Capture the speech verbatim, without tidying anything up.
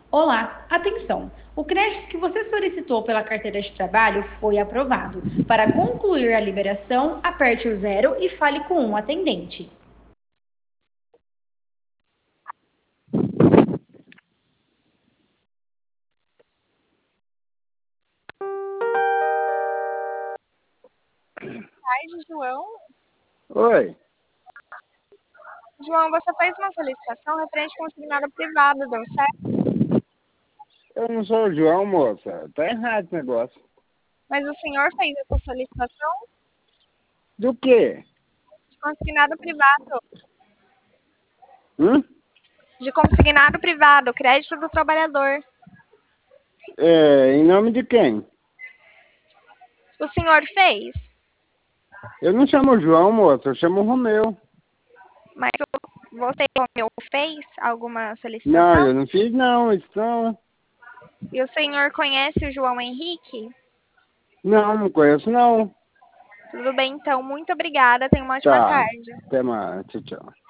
Olá, atenção! O crédito que você solicitou pela carteira de trabalho foi aprovado. Para concluir a liberação, aperte o zero e fale com um atendente. Tarde, João. Oi, João, você fez uma solicitação referente consignado privado, deu certo? eu não sou o João, moça. Tá errado esse negócio. Mas o senhor fez essa solicitação Do quê? de consignado privado. Hum? De consignado privado, crédito do trabalhador. É, em nome de quem? O senhor fez? Eu não chamo João, moça. Eu chamo Romeu. Mas o- você, Romeu, fez alguma Não, solicitação? eu não fiz não. Isso não. E o senhor conhece o João Henrique? Não, não conheço não. Tudo bem, então. Muito obrigada. Tenha uma ótima Tá. tarde. Até mais. Tchau, tchau.